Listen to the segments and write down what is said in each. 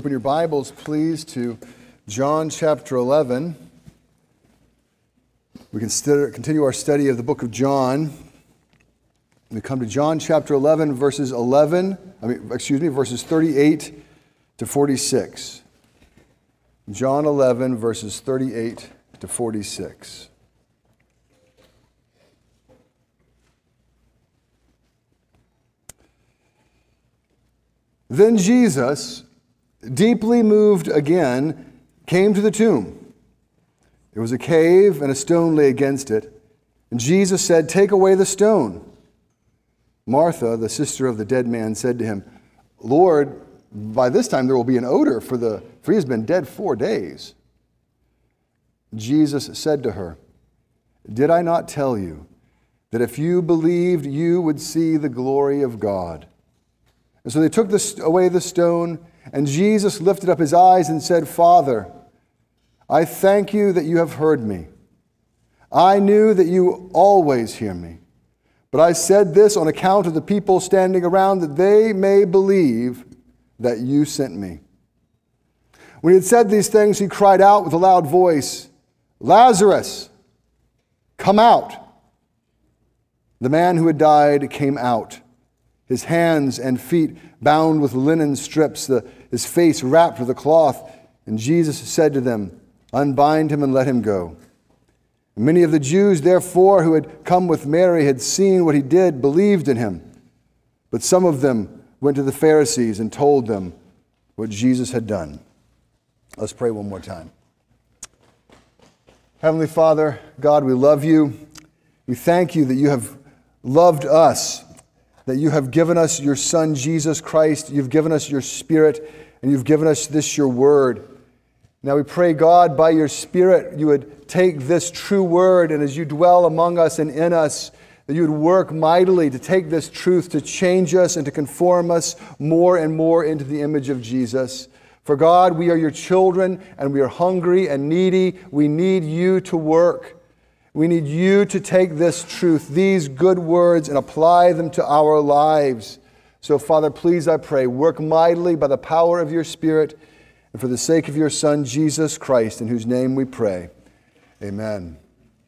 open your Bibles, please, to John chapter 11. We can continue our study of the book of John. We come to John chapter 11, verses 38 to 46. John 11, verses 38 to 46. Then Jesus, deeply moved again, came to the tomb. There was a cave, and a stone lay against it. And Jesus said, "Take away the stone." Martha, the sister of the dead man, said to him, "Lord, by this time there will be an odor, for he has been dead 4 days." Jesus said to her, "Did I not tell you that if you believed, you would see the glory of God?" And so they took away the stone, and Jesus lifted up his eyes and said, "Father, I thank you that you have heard me. I knew that you always hear me. But I said this on account of the people standing around, that they may believe that you sent me." When he had said these things, he cried out with a loud voice, "Lazarus, come out!" The man who had died came out, his hands and feet bound with linen strips, his face wrapped with a cloth. And Jesus said to them, "Unbind him and let him go." And many of the Jews, therefore, who had come with Mary, had seen what he did, believed in him. But some of them went to the Pharisees and told them what Jesus had done. Let's pray one more time. Heavenly Father, God, we love you. We thank you that you have loved us, that you have given us your Son, Jesus Christ. You've given us your Spirit, and you've given us this, your word. Now we pray, God, by your Spirit, you would take this true word, and as you dwell among us and in us, that you would work mightily to take this truth, to change us and to conform us more and more into the image of Jesus. For God, we are your children, and we are hungry and needy. We need you to work. We need you to take this truth, these good words, and apply them to our lives. So, Father, please, I pray, work mightily by the power of your Spirit and for the sake of your Son, Jesus Christ, in whose name we pray. Amen.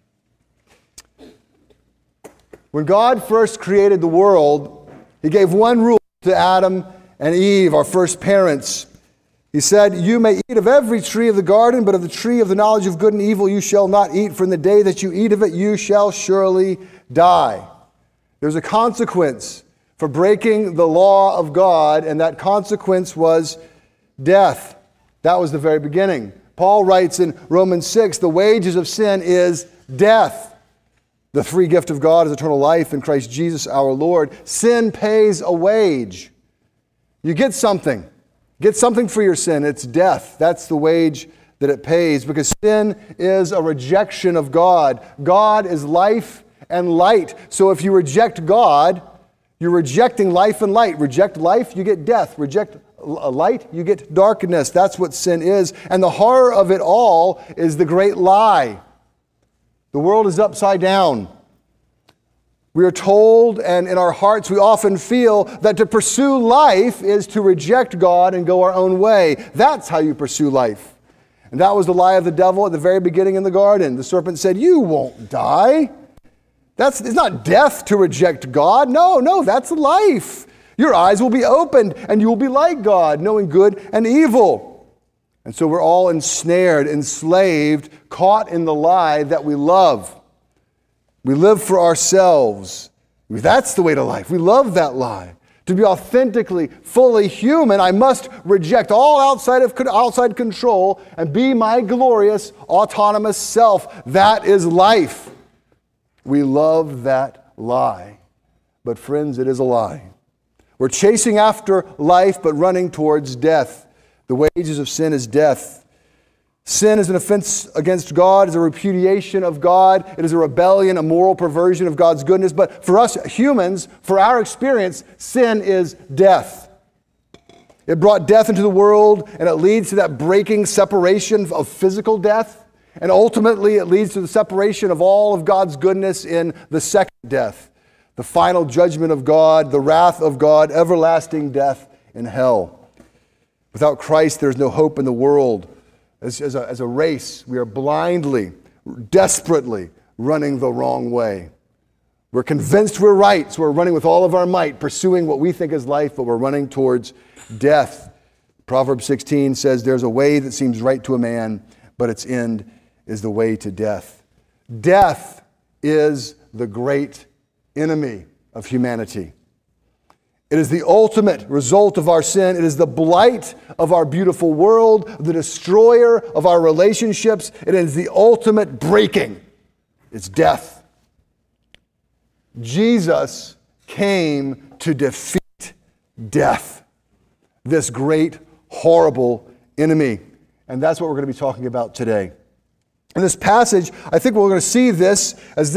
When God first created the world, he gave one rule to Adam and Eve, our first parents. He said, "You may eat of every tree of the garden, but of the tree of the knowledge of good and evil you shall not eat, for in the day that you eat of it you shall surely die." There's a consequence for breaking the law of God, and that consequence was death. That was the very beginning. Paul writes in Romans 6, "The wages of sin is death. The free gift of God is eternal life in Christ Jesus our Lord." Sin pays a wage. You get something. Get something for your sin. It's death. That's the wage that it pays, because sin is a rejection of God. God is life and light. So if you reject God, you're rejecting life and light. Reject life, you get death. Reject light, you get darkness. That's what sin is. And the horror of it all is the great lie. The world is upside down. We are told, and in our hearts we often feel, that to pursue life is to reject God and go our own way. That's how you pursue life. And that was the lie of the devil at the very beginning in the garden. The serpent said, "You won't die." It's not death to reject God. No, that's life. Your eyes will be opened and you will be like God, knowing good and evil. And so we're all ensnared, enslaved, caught in the lie that we love. We live for ourselves. That's the way to life. We love that lie. To be authentically, fully human, I must reject all outside control and be my glorious, autonomous self. That is life. We love that lie. But friends, it is a lie. We're chasing after life, but running towards death. The wages of sin is death. Sin is an offense against God, is a repudiation of God. It is a rebellion, a moral perversion of God's goodness. But for us humans, for our experience, sin is death. It brought death into the world, and it leads to that breaking separation of physical death. And ultimately, it leads to the separation of all of God's goodness in the second death, the final judgment of God, the wrath of God, everlasting death in hell. Without Christ, there's no hope in the world. As a race, we are blindly, desperately running the wrong way. We're convinced we're right, so we're running with all of our might, pursuing what we think is life, but we're running towards death. Proverbs 16 says, there's a way that seems right to a man, but its end is the way to death. Death is the great enemy of humanity. It is the ultimate result of our sin. It is the blight of our beautiful world, the destroyer of our relationships. It is the ultimate breaking. It's death. Jesus came to defeat death, this great, horrible enemy. And that's what we're going to be talking about today. In this passage, I think we're going to see this as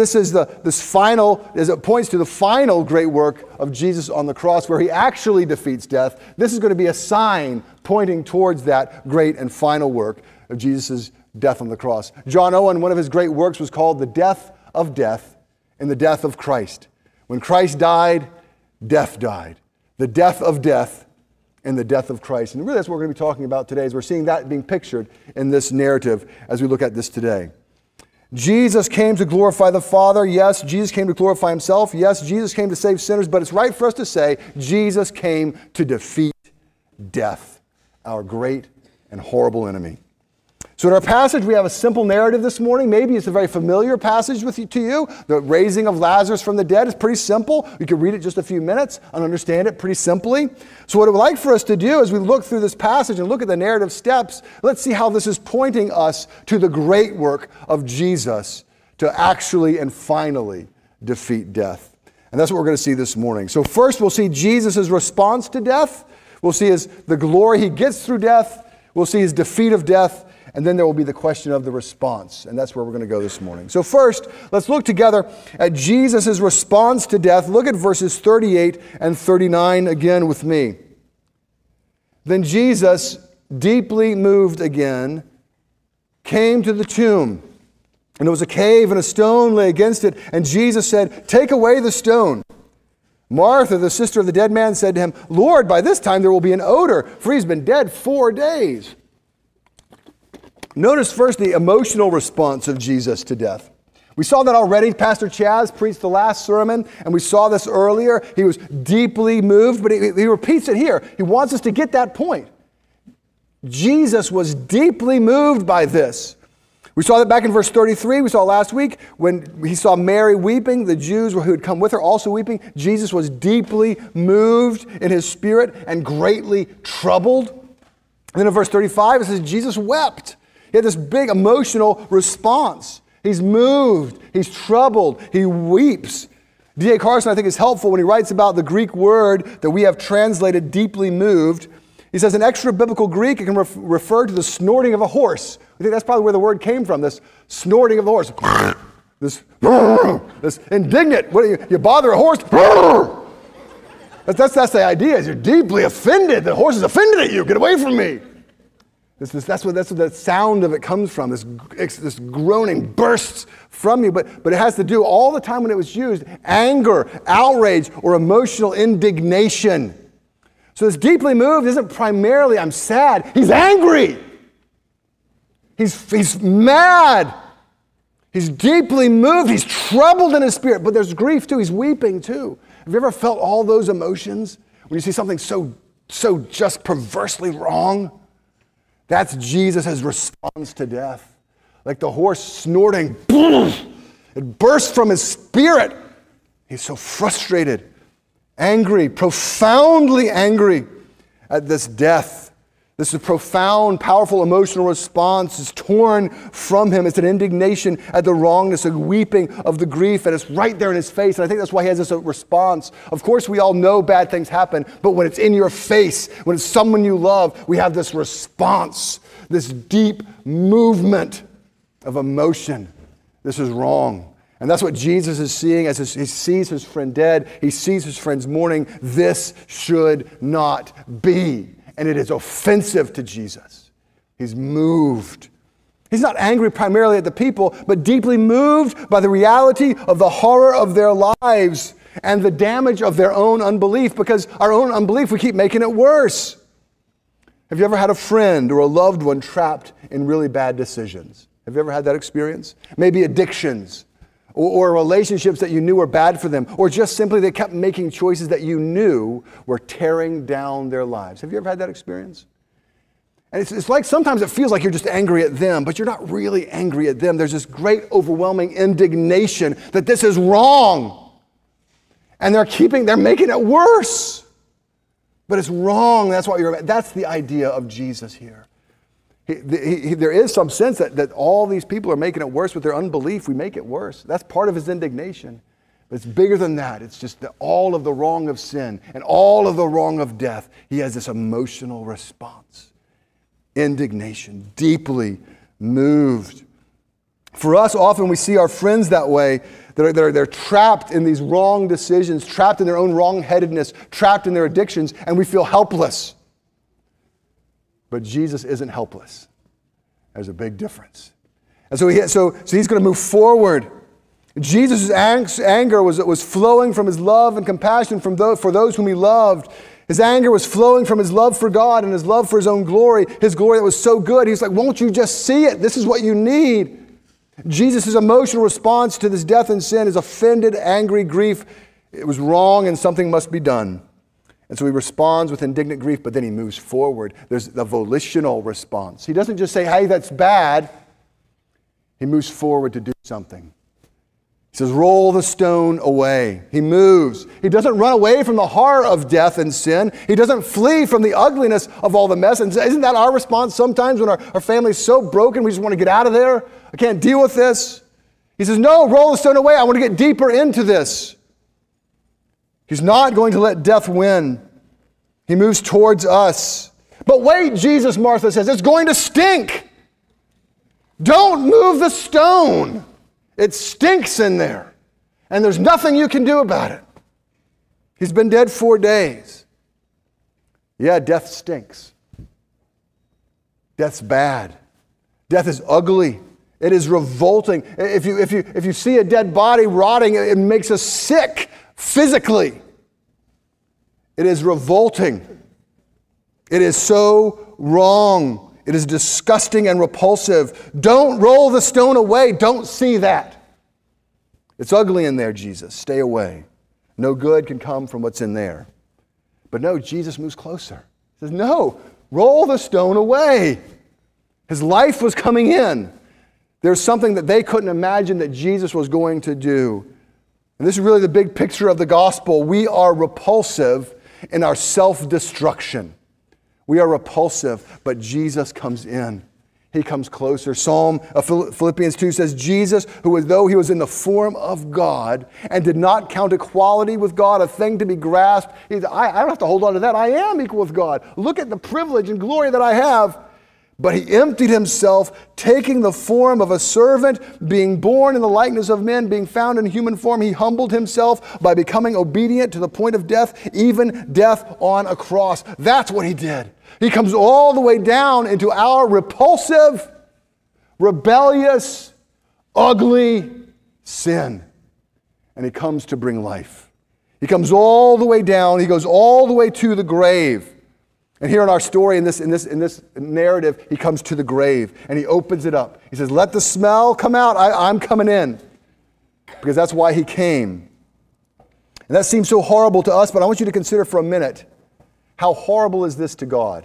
as it points to the final great work of Jesus on the cross, where he actually defeats death. This is going to be a sign pointing towards that great and final work of Jesus' death on the cross. John Owen, one of his great works was called The Death of Death and the Death of Christ. When Christ died, death died. The death of death and the death of Christ. And really that's what we're going to be talking about today, as we're seeing that being pictured in this narrative as we look at this today. Jesus came to glorify the Father. Yes, Jesus came to glorify himself. Yes, Jesus came to save sinners. But it's right for us to say Jesus came to defeat death, our great and horrible enemy. So in our passage, we have a simple narrative this morning. Maybe it's a very familiar passage to you. The raising of Lazarus from the dead is pretty simple. You can read it just a few minutes and understand it pretty simply. So what I would like for us to do as we look through this passage and look at the narrative steps, let's see how this is pointing us to the great work of Jesus to actually and finally defeat death. And that's what we're going to see this morning. So first we'll see Jesus' response to death. We'll see the glory he gets through death. We'll see his defeat of death. And then there will be the question of the response. And that's where we're going to go this morning. So first, let's look together at Jesus' response to death. Look at verses 38 and 39 again with me. Then Jesus, deeply moved again, came to the tomb. And there was a cave, and a stone lay against it. And Jesus said, "Take away the stone." Martha, the sister of the dead man, said to him, "Lord, by this time there will be an odor, for he's been dead 4 days." Notice first the emotional response of Jesus to death. We saw that already. Pastor Chaz preached the last sermon, and we saw this earlier. He was deeply moved, but he repeats it here. He wants us to get that point. Jesus was deeply moved by this. We saw that back in verse 33. We saw last week when he saw Mary weeping, the Jews who had come with her also weeping. Jesus was deeply moved in his spirit and greatly troubled. And then in verse 35, it says Jesus wept. He had this big emotional response. He's moved. He's troubled. He weeps. D.A. Carson, I think, is helpful when he writes about the Greek word that we have translated deeply moved. He says in extra biblical Greek, it can refer to the snorting of a horse. I think that's probably where the word came from, this snorting of the horse. This indignant, what you bother a horse? That's the idea, is you're deeply offended. The horse is offended at you. Get away from me. That's what the sound of it comes from. This groaning bursts from you, but it has to do all the time when it was used, anger, outrage, or emotional indignation. So this deeply moved isn't primarily, I'm sad. He's angry. He's mad. He's deeply moved. He's troubled in his spirit, but there's grief too. He's weeping too. Have you ever felt all those emotions when you see something so just perversely wrong? That's Jesus' response to death. Like the horse snorting, it bursts from his spirit. He's so frustrated, angry, profoundly angry at this death. This is a profound, powerful emotional response. It's torn from him. It's an indignation at the wrongness, a weeping of the grief, and it's right there in his face. And I think that's why he has this response. Of course, we all know bad things happen, but when it's in your face, when it's someone you love, we have this response, this deep movement of emotion. This is wrong. And that's what Jesus is seeing as he sees his friend dead. He sees his friend's mourning. This should not be. And it is offensive to Jesus. He's moved. He's not angry primarily at the people, but deeply moved by the reality of the horror of their lives and the damage of their own unbelief, because our own unbelief, we keep making it worse. Have you ever had a friend or a loved one trapped in really bad decisions? Have you ever had that experience? Maybe addictions or relationships that you knew were bad for them, or just simply they kept making choices that you knew were tearing down their lives. Have you ever had that experience? And it's like sometimes it feels like you're just angry at them, but you're not really angry at them. There's this great overwhelming indignation that this is wrong. And they're making it worse. But it's wrong. That's the idea of Jesus here. There is some sense that all these people are making it worse with their unbelief. We make it worse. That's part of his indignation. But it's bigger than that. It's just that all of the wrong of sin and all of the wrong of death, he has this emotional response. Indignation, deeply moved. For us, often we see our friends that way. They're trapped in these wrong decisions, trapped in their own wrong-headedness, trapped in their addictions, and we feel helpless. But Jesus isn't helpless. There's a big difference. And so he's going to move forward. Jesus' anger was flowing from his love and compassion for those whom he loved. His anger was flowing from his love for God and his love for his own glory, his glory that was so good. He's like, won't you just see it? This is what you need. Jesus' emotional response to this death and sin is offended, angry grief. It was wrong and something must be done. And so he responds with indignant grief, but then he moves forward. There's the volitional response. He doesn't just say, hey, that's bad. He moves forward to do something. He says, roll the stone away. He moves. He doesn't run away from the horror of death and sin. He doesn't flee from the ugliness of all the mess. And isn't that our response sometimes when our family's so broken, we just want to get out of there? I can't deal with this. He says, no, roll the stone away. I want to get deeper into this. He's not going to let death win. He moves towards us. But wait, Jesus, Martha says, it's going to stink. Don't move the stone. It stinks in there. And there's nothing you can do about it. He's been dead 4 days. Yeah, death stinks. Death's bad. Death is ugly. It is revolting. If you see a dead body rotting, it makes us sick physically. It is revolting. It is so wrong. It is disgusting and repulsive. Don't roll the stone away. Don't see that. It's ugly in there, Jesus. Stay away. No good can come from what's in there. But no, Jesus moves closer. He says, no, roll the stone away. His life was coming in. There's something that they couldn't imagine that Jesus was going to do. And this is really the big picture of the gospel. We are repulsive in our self-destruction. We are repulsive, but Jesus comes in. He comes closer. Philippians 2 says, Jesus, who though he was in the form of God and did not count equality with God a thing to be grasped, I don't have to hold on to that. I am equal with God. Look at the privilege and glory that I have. But he emptied himself, taking the form of a servant, being born in the likeness of men, being found in human form. He humbled himself by becoming obedient to the point of death, even death on a cross. That's what he did. He comes all the way down into our repulsive, rebellious, ugly sin. And he comes to bring life. He comes all the way down. He goes all the way to the grave. And here in our story, in this narrative, he comes to the grave and he opens it up. He says, let the smell come out. I'm coming in. Because that's why he came. And that seems so horrible to us, but I want you to consider for a minute, how horrible is this to God?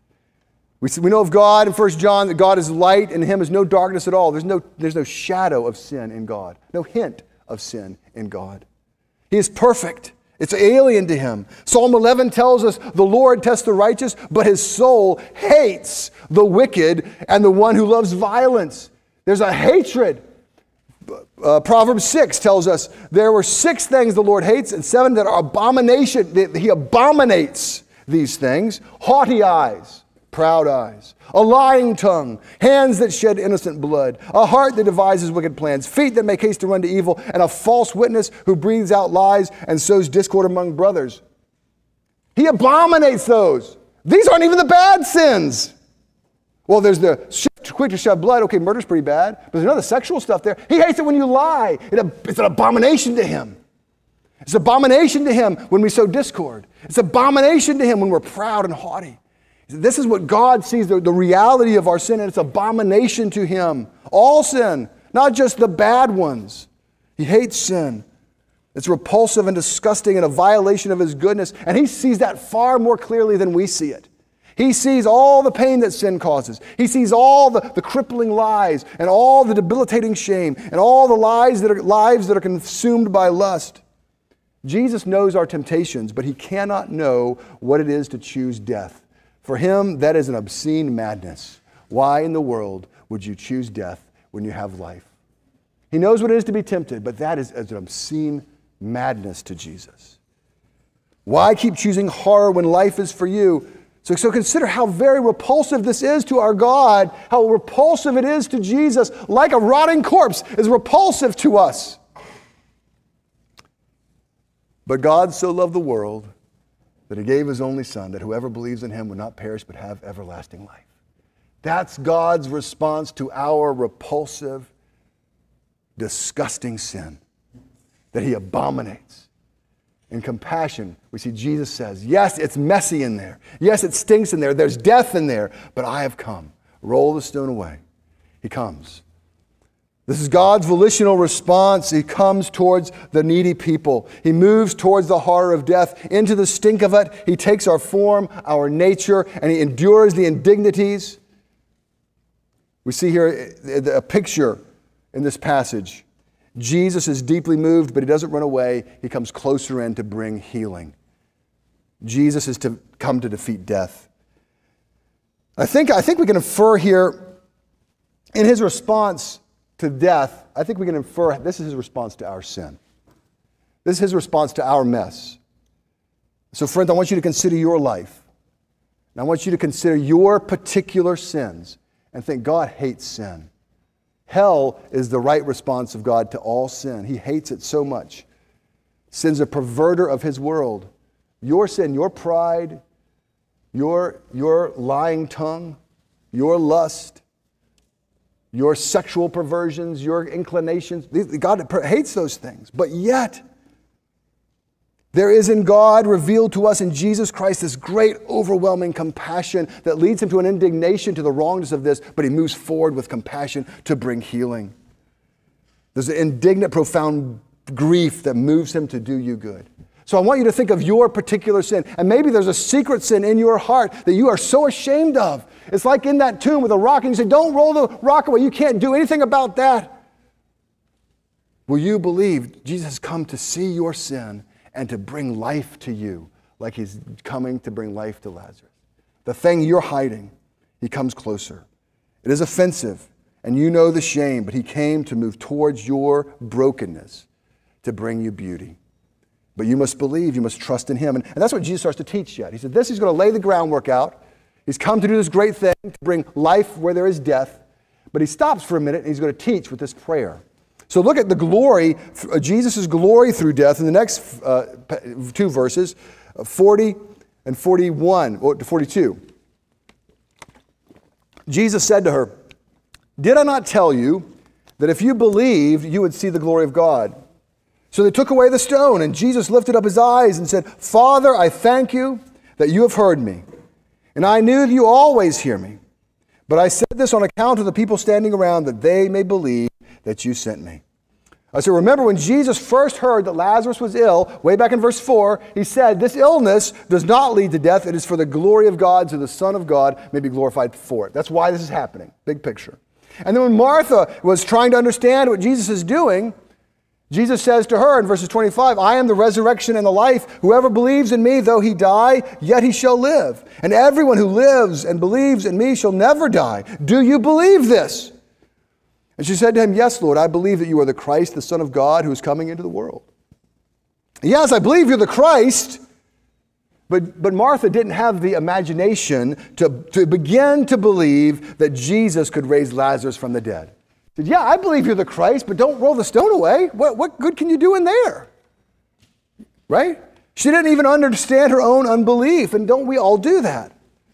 We know of God in 1 John that God is light and in him is no darkness at all. There's no shadow of sin in God. No hint of sin in God. He is perfect. It's alien to him. Psalm 11 tells us the Lord tests the righteous, but his soul hates the wicked and the one who loves violence. There's a hatred. Proverbs 6 tells us there were 6 things the Lord hates and 7 that are abomination. He abominates these things. Haughty eyes, proud eyes, a lying tongue, hands that shed innocent blood, a heart that devises wicked plans, feet that make haste to run to evil, and a false witness who breathes out lies and sows discord among brothers. He abominates those. These aren't even the bad sins. Well, there's the quick to shed blood. Okay, murder's pretty bad. But there's another sexual stuff there. He hates it when you lie. It's an abomination to him. It's an abomination to him when we sow discord. It's an abomination to him when we're proud and haughty. This is what God sees, the reality of our sin, and it's abomination to him. All sin, not just the bad ones. He hates sin. It's repulsive and disgusting and a violation of his goodness. And he sees that far more clearly than we see it. He sees all the pain that sin causes. He sees all the crippling lies and all the debilitating shame and all the lives that are consumed by lust. Jesus knows our temptations, but he cannot know what it is to choose death. For him, that is an obscene madness. Why in the world would you choose death when you have life? He knows what it is to be tempted, but that is an obscene madness to Jesus. Why keep choosing horror when life is for you? So consider how very repulsive this is to our God, how repulsive it is to Jesus, like a rotting corpse is repulsive to us. But God so loved the world that he gave his only Son, that whoever believes in him would not perish but have everlasting life. That's God's response to our repulsive, disgusting sin that he abominates. In compassion, we see Jesus says, yes, it's messy in there. Yes, it stinks in there. There's death in there, but I have come. Roll the stone away. He comes. This is God's volitional response. He comes towards the needy people. He moves towards the horror of death, into the stink of it. He takes our form, our nature, and he endures the indignities. We see here a picture in this passage. Jesus is deeply moved, but he doesn't run away. He comes closer in to bring healing. Jesus is to come to defeat death. I think we can infer here in his response to death, I think we can infer this is his response to our sin. This is his response to our mess. So friends, I want you to consider your life. And I want you to consider your particular sins and think God hates sin. Hell is the right response of God to all sin. He hates it so much. Sin's a perverter of his world. Your sin, your pride, your lying tongue, your lust, your sexual perversions, your inclinations. God hates those things. But yet, there is in God revealed to us in Jesus Christ this great, overwhelming compassion that leads him to an indignation to the wrongness of this, but he moves forward with compassion to bring healing. There's an indignant, profound grief that moves him to do you good. So I want you to think of your particular sin. And maybe there's a secret sin in your heart that you are so ashamed of. It's like in that tomb with a rock, and you say, don't roll the rock away. You can't do anything about that. Will you believe Jesus has come to see your sin and to bring life to you like he's coming to bring life to Lazarus? The thing you're hiding, he comes closer. It is offensive, and you know the shame, but he came to move towards your brokenness to bring you beauty. But you must believe, you must trust in him. And that's what Jesus starts to teach yet. He said he's going to lay the groundwork out. He's come to do this great thing, to bring life where there is death. But he stops for a minute and he's going to teach with this prayer. So look at the glory, Jesus' glory through death in the next two verses, 40 and 41, or 42. Jesus said to her, "Did I not tell you that if you believed, you would see the glory of God?" So they took away the stone, and Jesus lifted up his eyes and said, "Father, I thank you that you have heard me. And I knew that you always hear me. But I said this on account of the people standing around, that they may believe that you sent me." So remember when Jesus first heard that Lazarus was ill, way back in verse 4, he said, this illness does not lead to death. It is for the glory of God, so the Son of God may be glorified for it. That's why this is happening. Big picture. And then when Martha was trying to understand what Jesus is doing, Jesus says to her in verses 25, "I am the resurrection and the life. Whoever believes in me, though he die, yet he shall live. And everyone who lives and believes in me shall never die. Do you believe this?" And she said to him, "Yes, Lord, I believe that you are the Christ, the Son of God, who is coming into the world." Yes, I believe you're the Christ. But Martha didn't have the imagination to begin to believe that Jesus could raise Lazarus from the dead. She said, "Yeah, I believe you're the Christ, but don't roll the stone away. What good can you do in there?" Right? She didn't even understand her own unbelief, and don't we all do that?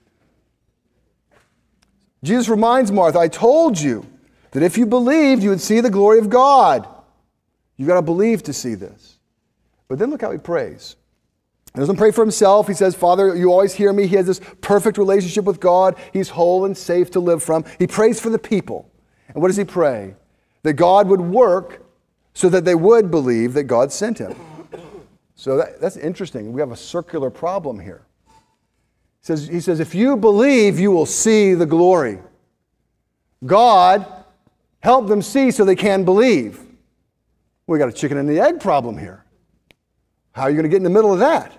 Jesus reminds Martha, "I told you that if you believed, you would see the glory of God." You've got to believe to see this. But then look how he prays. He doesn't pray for himself. He says, Father, you always hear me. He has this perfect relationship with God. He's whole and safe to live from. He prays for the people. And what does he pray? That God would work so that they would believe that God sent him. So that's interesting. We have a circular problem here. He says, if you believe, you will see the glory. God, help them see so they can believe. We got a chicken and the egg problem here. How are you going to get in the middle of that?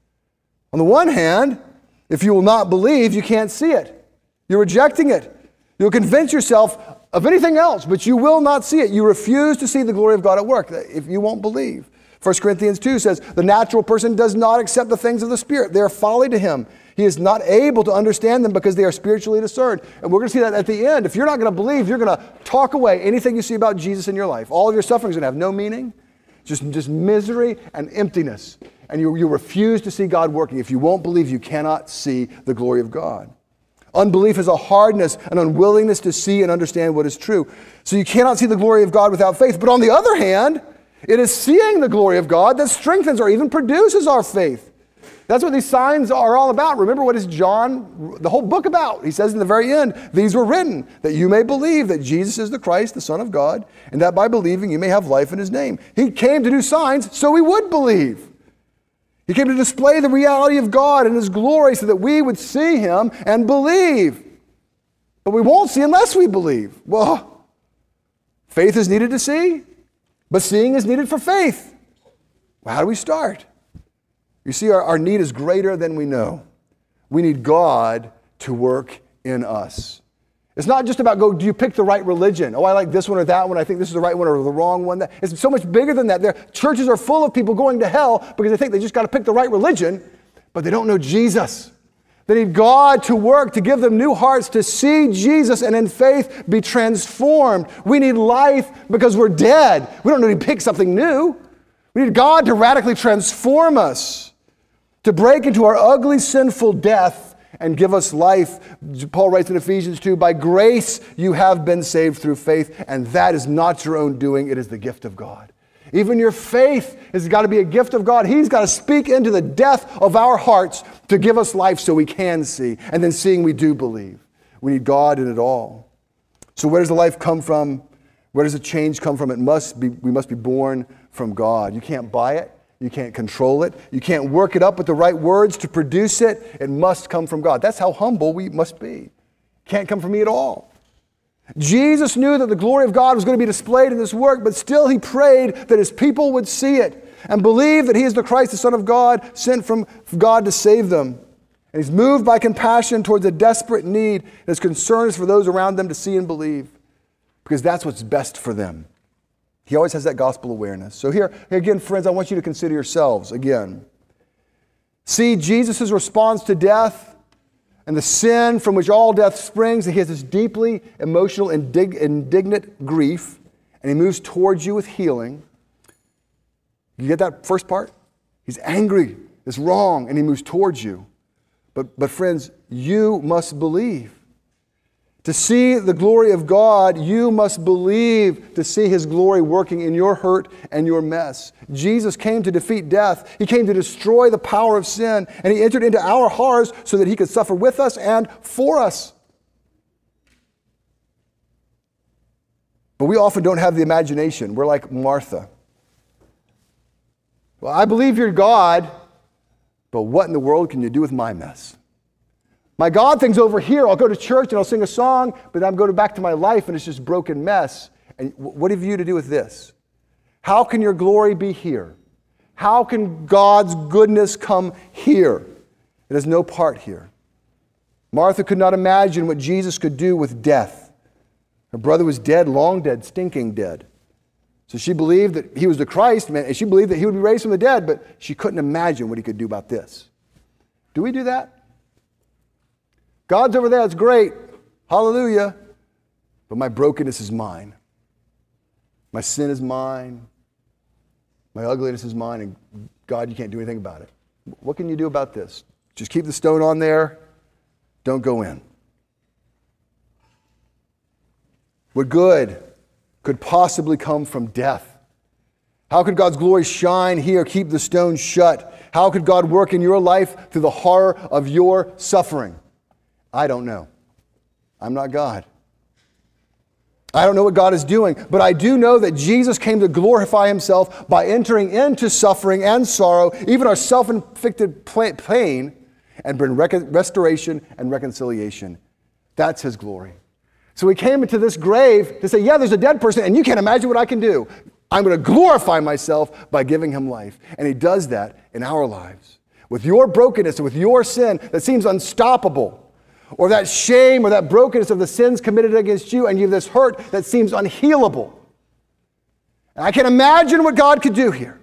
On the one hand, if you will not believe, you can't see it. You're rejecting it. You'll convince yourself of anything else, but you will not see it. You refuse to see the glory of God at work if you won't believe. 1 Corinthians 2 says, the natural person does not accept the things of the Spirit. They are folly to him. He is not able to understand them because they are spiritually discerned. And we're going to see that at the end. If you're not going to believe, you're going to talk away anything you see about Jesus in your life. All of your suffering is going to have no meaning, just misery and emptiness. And you refuse to see God working. If you won't believe, you cannot see the glory of God. Unbelief is a hardness, an unwillingness to see and understand what is true. So you cannot see the glory of God without faith. But on the other hand, it is seeing the glory of God that strengthens or even produces our faith. That's what these signs are all about. Remember what is John, the whole book about? He says in the very end, these were written that you may believe that Jesus is the Christ, the Son of God, and that by believing you may have life in his name. He came to do signs so we would believe. He came to display the reality of God and his glory so that we would see him and believe. But we won't see unless we believe. Well, faith is needed to see, but seeing is needed for faith. Well, how do we start? You see, our need is greater than we know. We need God to work in us. It's not just about, do you pick the right religion? Oh, I like this one or that one. I think this is the right one or the wrong one. It's so much bigger than that. Churches are full of people going to hell because they think they just got to pick the right religion, but they don't know Jesus. They need God to work, to give them new hearts, to see Jesus and in faith be transformed. We need life because we're dead. We don't need to pick something new. We need God to radically transform us, to break into our ugly, sinful death and give us life. Paul writes in Ephesians 2, by grace you have been saved through faith, and that is not your own doing, it is the gift of God. Even your faith has got to be a gift of God. He's got to speak into the death of our hearts to give us life so we can see, and then seeing we do believe. We need God in it all. So where does the life come from? Where does the change come from? We must be born from God. You can't buy it. You can't control it. You can't work it up with the right words to produce it. It must come from God. That's how humble we must be. Can't come from me at all. Jesus knew that the glory of God was going to be displayed in this work, but still he prayed that his people would see it and believe that he is the Christ, the Son of God, sent from God to save them. And he's moved by compassion towards a desperate need, and his concern is for those around them to see and believe, because that's what's best for them. He always has that gospel awareness. So here again, friends, I want you to consider yourselves again. See Jesus' response to death and the sin from which all death springs. He has this deeply emotional, indignant grief, and he moves towards you with healing. You get that first part? He's angry, it's wrong, and he moves towards you. But friends, you must believe. To see the glory of God, you must believe to see his glory working in your hurt and your mess. Jesus came to defeat death. He came to destroy the power of sin, and he entered into our hearts so that he could suffer with us and for us. But we often don't have the imagination. We're like Martha. Well, I believe you're God, but what in the world can you do with my mess? My God thing's over here. I'll go to church and I'll sing a song, but I'm going back to my life and it's just a broken mess. And what have you to do with this? How can your glory be here? How can God's goodness come here? It has no part here. Martha could not imagine what Jesus could do with death. Her brother was dead, long dead, stinking dead. So she believed that he was the Christ, and she believed that he would be raised from the dead, but she couldn't imagine what he could do about this. Do we do that? God's over there, it's great. Hallelujah. But my brokenness is mine. My sin is mine. My ugliness is mine. And God, you can't do anything about it. What can you do about this? Just keep the stone on there. Don't go in. What good could possibly come from death? How could God's glory shine here, keep the stone shut? How could God work in your life through the horror of your suffering? I don't know. I'm not God. I don't know what God is doing, but I do know that Jesus came to glorify himself by entering into suffering and sorrow, even our self-inflicted pain, and bring restoration and reconciliation. That's his glory. So he came into this grave to say, yeah, there's a dead person, and you can't imagine what I can do. I'm going to glorify myself by giving him life. And he does that in our lives. With your brokenness and with your sin that seems unstoppable, or that shame or that brokenness of the sins committed against you, and you have this hurt that seems unhealable. And I can imagine what God could do here.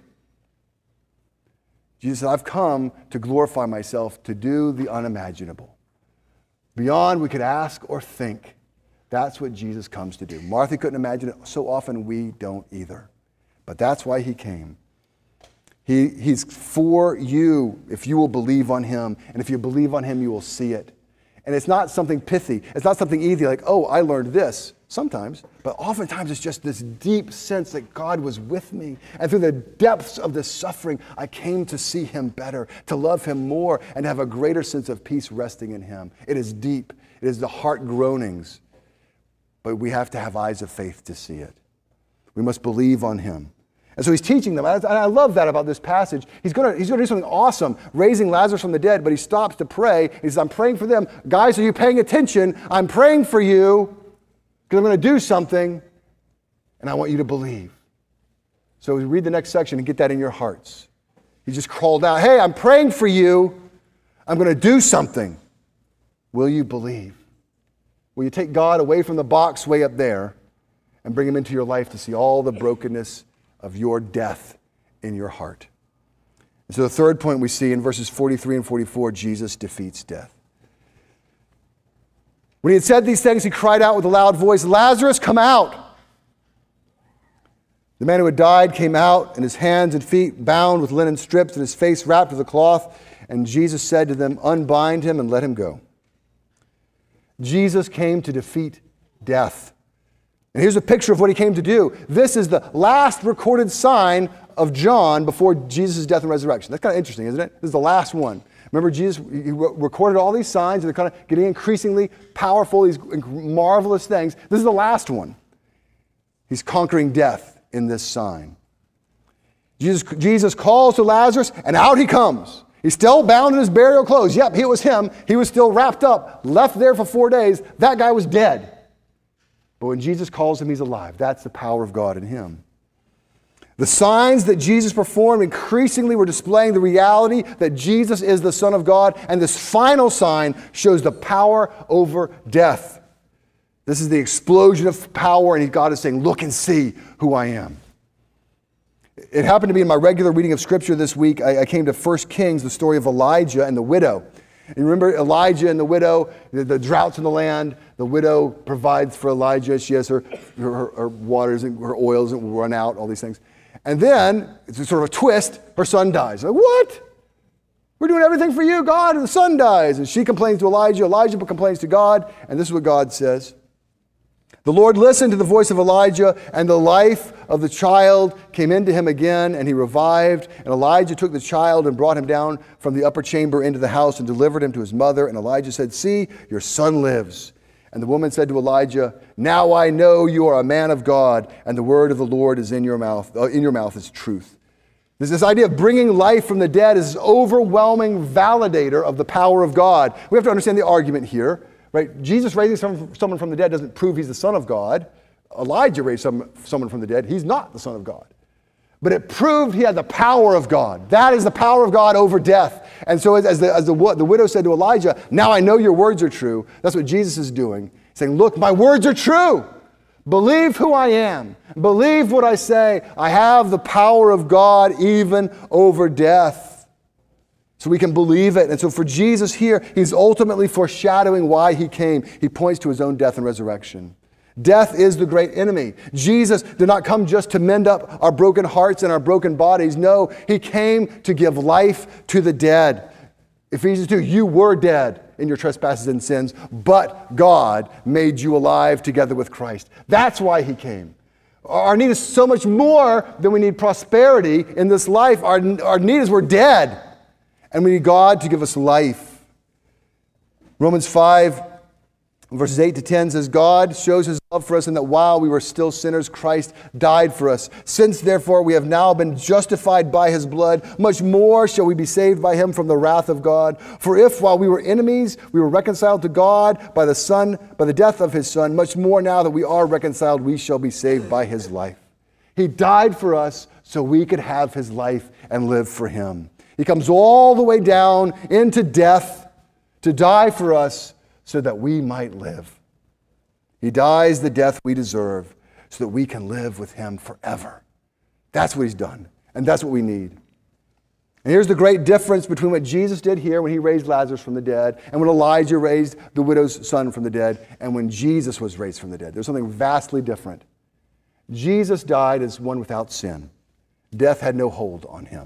Jesus said, I've come to glorify myself, to do the unimaginable. Beyond we could ask or think. That's what Jesus comes to do. Martha couldn't imagine it. So often we don't either. But that's why he came. He's for you if you will believe on him. And if you believe on him, you will see it. And it's not something pithy. It's not something easy like, oh, I learned this. Sometimes. But oftentimes it's just this deep sense that God was with me. And through the depths of this suffering, I came to see him better, to love him more, and have a greater sense of peace resting in him. It is deep. It is the heart groanings. But we have to have eyes of faith to see it. We must believe on him. And so he's teaching them. And I love that about this passage. He's going to do something awesome, raising Lazarus from the dead, but he stops to pray. He says, I'm praying for them. Guys, are you paying attention? I'm praying for you because I'm going to do something, and I want you to believe. So we read the next section and get that in your hearts. He just called out, hey, I'm praying for you. I'm going to do something. Will you believe? Will you take God away from the box way up there and bring him into your life to see all the brokenness of your death in your heart? And so the third point we see in verses 43 and 44, Jesus defeats death. When he had said these things, he cried out with a loud voice, Lazarus, come out! The man who had died came out, and his hands and feet bound with linen strips, and his face wrapped with a cloth. And Jesus said to them, unbind him and let him go. Jesus came to defeat death. And here's a picture of what he came to do. This is the last recorded sign of John before Jesus' death and resurrection. That's kind of interesting, isn't it? This is the last one. Remember, Jesus he recorded all these signs, and they're kind of getting increasingly powerful, these marvelous things. This is the last one. He's conquering death in this sign. Jesus calls to Lazarus, and out he comes. He's still bound in his burial clothes. Yep, it was him. He was still wrapped up, left there for 4 days. That guy was dead. But when Jesus calls him, he's alive. That's the power of God in him. The signs that Jesus performed increasingly were displaying the reality that Jesus is the Son of God, and this final sign shows the power over death. This is the explosion of power, and God is saying, look and see who I am. It happened to be in my regular reading of Scripture this week. I came to 1 Kings, the story of Elijah and the widow. And you remember Elijah and the widow, the droughts in the land. The widow provides for Elijah. She has her waters and her oils that will run out, all these things. And then, it's sort of a twist, her son dies. Like, what? We're doing everything for you, God, and the son dies. And she complains to Elijah. Elijah complains to God. And this is what God says. The Lord listened to the voice of Elijah, and the life of the child came into him again, and he revived. And Elijah took the child and brought him down from the upper chamber into the house and delivered him to his mother. And Elijah said, see, your son lives. And the woman said to Elijah, now I know you are a man of God, and the word of the Lord is in your mouth is truth. This idea of bringing life from the dead is this overwhelming validator of the power of God. We have to understand the argument here. Right? Jesus raising someone from the dead doesn't prove he's the Son of God. Elijah raised someone from the dead. He's not the Son of God. But it proved he had the power of God. That is the power of God over death. And so as the widow said to Elijah, now I know your words are true. That's what Jesus is doing. Saying, look, my words are true. Believe who I am. Believe what I say. I have the power of God even over death. So we can believe it. And so for Jesus here, he's ultimately foreshadowing why he came. He points to his own death and resurrection. Death is the great enemy. Jesus did not come just to mend up our broken hearts and our broken bodies. No, he came to give life to the dead. Ephesians 2, you were dead in your trespasses and sins, but God made you alive together with Christ. That's why he came. Our need is so much more than we need prosperity in this life. Our need is we're dead, and we need God to give us life. Romans 5, verses 8 to 10 says, God shows his love for us in that while we were still sinners, Christ died for us. Since, therefore, we have now been justified by his blood, much more shall we be saved by him from the wrath of God. For if, while we were enemies, we were reconciled to God by the death of his Son, much more now that we are reconciled, we shall be saved by his life. He died for us so we could have his life and live for him. He comes all the way down into death to die for us so that we might live. He dies the death we deserve so that we can live with him forever. That's what he's done, and that's what we need. And here's the great difference between what Jesus did here when he raised Lazarus from the dead, and when Elijah raised the widow's son from the dead, and when Jesus was raised from the dead. There's something vastly different. Jesus died as one without sin. Death had no hold on him.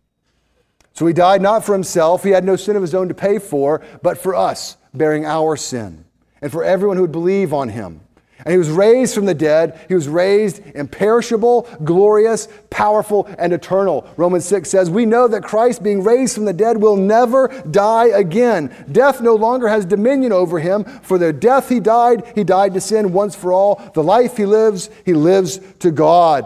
So he died not for himself. He had no sin of his own to pay for, but for us, bearing our sin, and for everyone who would believe on him. And he was raised from the dead. He was raised imperishable, glorious, powerful, and eternal. Romans 6 says, we know that Christ, being raised from the dead, will never die again. Death no longer has dominion over him. For the death he died to sin once for all. The life he lives to God.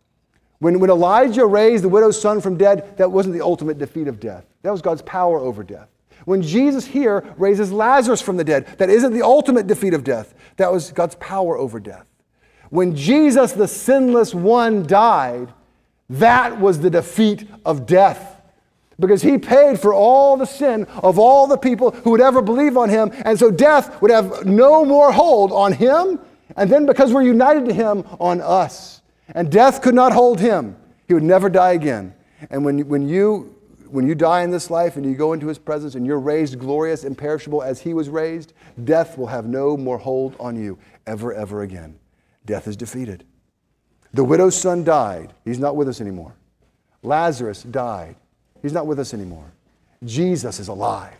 When Elijah raised the widow's son from dead, that wasn't the ultimate defeat of death. That was God's power over death. When Jesus here raises Lazarus from the dead, that isn't the ultimate defeat of death. That was God's power over death. When Jesus, the sinless one, died, that was the defeat of death. Because he paid for all the sin of all the people who would ever believe on him. And so death would have no more hold on him. And then because we're united to him, on us. And death could not hold him. He would never die again. And when you die in this life and you go into his presence and you're raised glorious, imperishable as he was raised, death will have no more hold on you ever again. Death is defeated. The widow's son died. He's not with us anymore. Lazarus died. He's not with us anymore. Jesus is alive.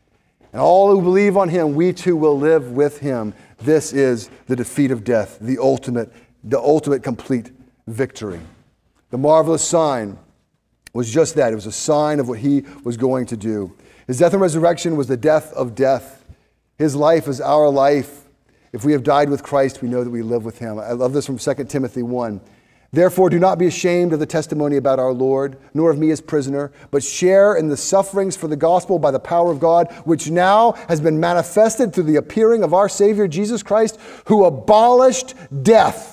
And all who believe on him, we too will live with him. This is the defeat of death, the ultimate complete victory. The marvelous sign was just that. It was a sign of what he was going to do. His death and resurrection was the death of death. His life is our life. If we have died with Christ, we know that we live with him. I love this from 2 Timothy 1. Therefore, do not be ashamed of the testimony about our Lord, nor of me as prisoner, but share in the sufferings for the gospel by the power of God, which now has been manifested through the appearing of our Savior Jesus Christ, who abolished death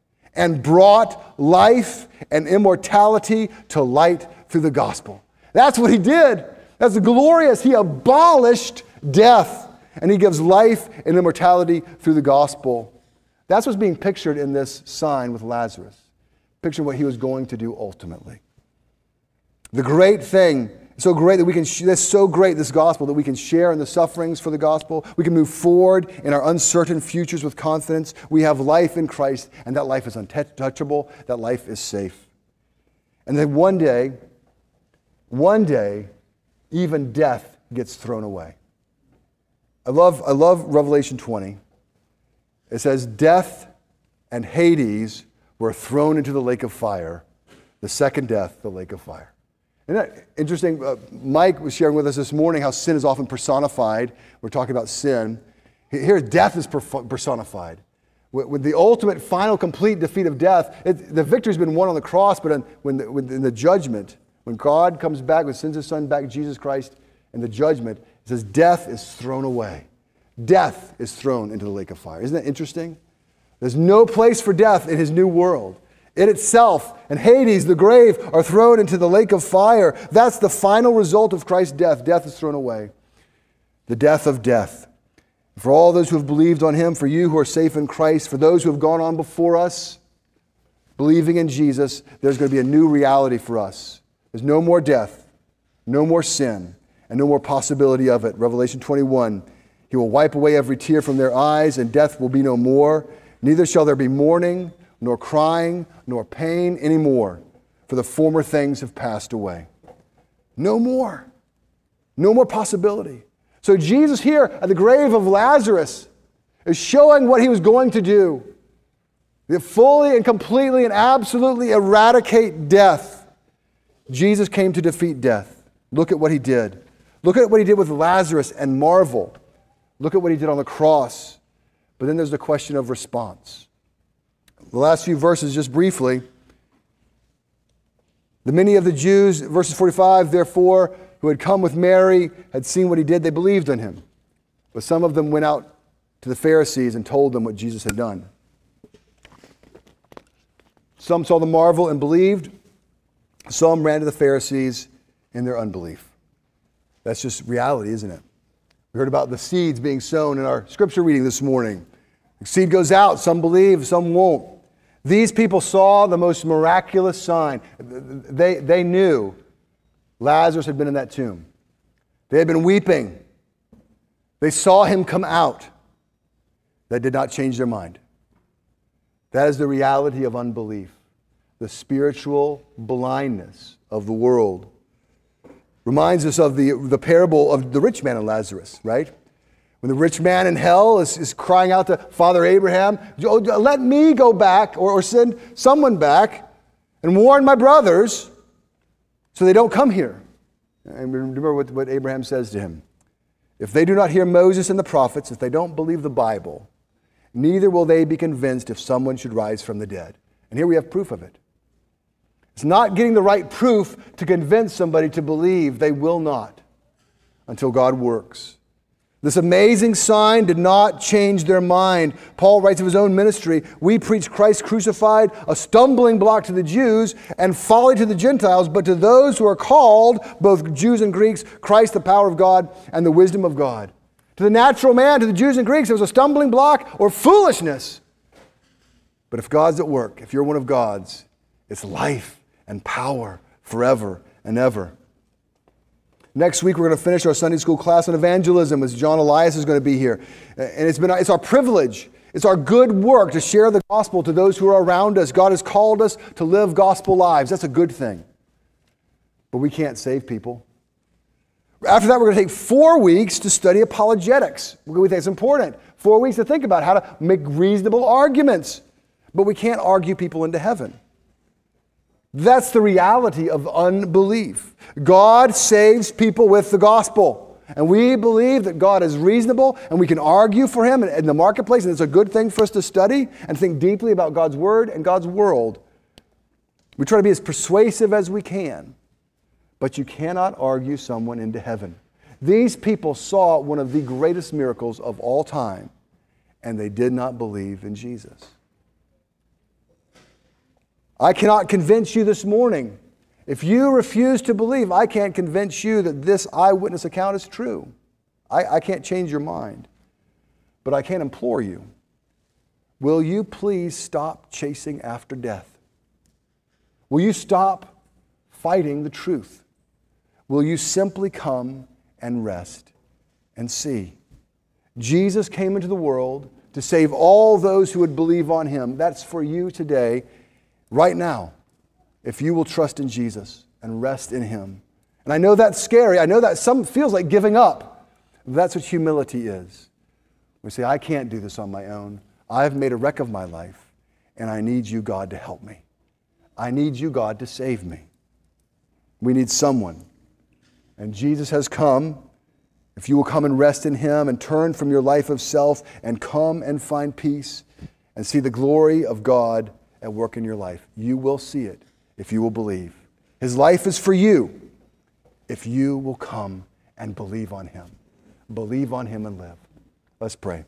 and brought life and immortality to light through the gospel. That's what he did. That's glorious. He abolished death, and he gives life and immortality through the gospel. That's what's being pictured in this sign with Lazarus. Picture what he was going to do ultimately. The great thing, so great that we can, that's so great, this gospel, that we can share in the sufferings for the gospel. We can move forward in our uncertain futures with confidence. We have life in Christ, and that life is untouchable. That life is safe. And then one day, even death gets thrown away. I love Revelation 20. It says, death and Hades were thrown into the lake of fire. The second death, the lake of fire. Isn't that interesting? Mike was sharing with us this morning how sin is often personified. We're talking about sin. Here, death is personified. With the ultimate, final, complete defeat of death, the victory's been won on the cross, but in the judgment, when God comes back, when sends his son back, Jesus Christ, in the judgment, it says death is thrown away. Death is thrown into the lake of fire. Isn't that interesting? There's no place for death in his new world. It itself and Hades, the grave, are thrown into the lake of fire. That's the final result of Christ's death. Death is thrown away. The death of death. For all those who have believed on him, for you who are safe in Christ, for those who have gone on before us, believing in Jesus, there's going to be a new reality for us. There's no more death, no more sin, and no more possibility of it. Revelation 21, he will wipe away every tear from their eyes, and death will be no more. Neither shall there be mourning, nor crying, nor pain anymore, for the former things have passed away. No more. No more possibility. So Jesus here at the grave of Lazarus is showing what he was going to do. fully and completely and absolutely eradicate death. Jesus came to defeat death. Look at what he did. Look at what he did with Lazarus and marvel. Look at what he did on the cross. But then there's the question of response. The last few verses, just briefly. The many of the Jews, verses 45, therefore, who had come with Mary, had seen what he did, they believed in him. But some of them went out to the Pharisees and told them what Jesus had done. Some saw the marvel and believed. Some ran to the Pharisees in their unbelief. That's just reality, isn't it? We heard about the seeds being sown in our scripture reading this morning. The seed goes out, some believe, some won't. These people saw the most miraculous sign. They knew Lazarus had been in that tomb. They had been weeping. They saw him come out. That did not change their mind. That is the reality of unbelief, the spiritual blindness of the world. Reminds us of the parable of the rich man and Lazarus, right? When the rich man in hell is crying out to Father Abraham, let me go back or send someone back and warn my brothers so they don't come here. And remember what Abraham says to him. If they do not hear Moses and the prophets, if they don't believe the Bible, neither will they be convinced if someone should rise from the dead. And here we have proof of it. It's not getting the right proof to convince somebody to believe. They will not until God works. This amazing sign did not change their mind. Paul writes of his own ministry, we preach Christ crucified, a stumbling block to the Jews and folly to the Gentiles, but to those who are called, both Jews and Greeks, Christ the power of God and the wisdom of God. To the natural man, to the Jews and Greeks, it was a stumbling block or foolishness. But if God's at work, if you're one of God's, it's life and power forever and ever. Next week, we're going to finish our Sunday school class on evangelism as John Elias is going to be here. And it's our privilege, it's our good work to share the gospel to those who are around us. God has called us to live gospel lives. That's a good thing. But we can't save people. After that, we're going to take 4 weeks to study apologetics. We think it's important. 4 weeks to think about how to make reasonable arguments. But we can't argue people into heaven. That's the reality of unbelief. God saves people with the gospel. And we believe that God is reasonable and we can argue for him in the marketplace. And it's a good thing for us to study and think deeply about God's word and God's world. We try to be as persuasive as we can. But you cannot argue someone into heaven. These people saw one of the greatest miracles of all time. And they did not believe in Jesus. I cannot convince you this morning. If you refuse to believe, I can't convince you that this eyewitness account is true. I can't change your mind. But I can implore you, will you please stop chasing after death? Will you stop fighting the truth? Will you simply come and rest and see? Jesus came into the world to save all those who would believe on him. That's for you today. Right now, if you will trust in Jesus and rest in him. And I know that's scary. I know that some feels like giving up. That's what humility is. We say, I can't do this on my own. I've made a wreck of my life, and I need you, God, to help me. I need you, God, to save me. We need someone. And Jesus has come. If you will come and rest in him and turn from your life of self and come and find peace and see the glory of God at work in your life. You will see it if you will believe. His life is for you if you will come and believe on him. Believe on him and live. Let's pray.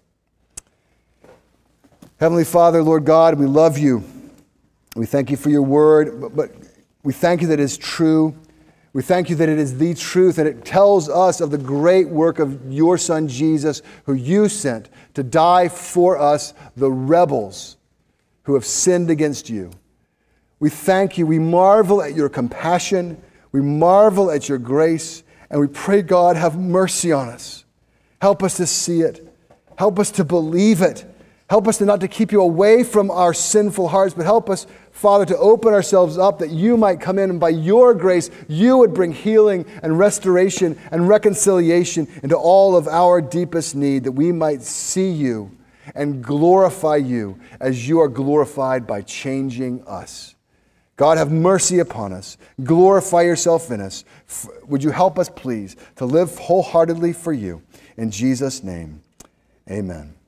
Heavenly Father, Lord God, we love you. We thank you for your word, but we thank you that it is true. We thank you that it is the truth, and it tells us of the great work of your Son Jesus, who you sent to die for us, the rebels who have sinned against you. We thank you. We marvel at your compassion. We marvel at your grace. And we pray, God, have mercy on us. Help us to see it. Help us to believe it. Help us to not to keep you away from our sinful hearts, but help us, Father, to open ourselves up that you might come in and by your grace, you would bring healing and restoration and reconciliation into all of our deepest need, that we might see you and glorify you as you are glorified by changing us. God, have mercy upon us. Glorify yourself in us. Would you help us, please, to live wholeheartedly for you? In Jesus' name, amen.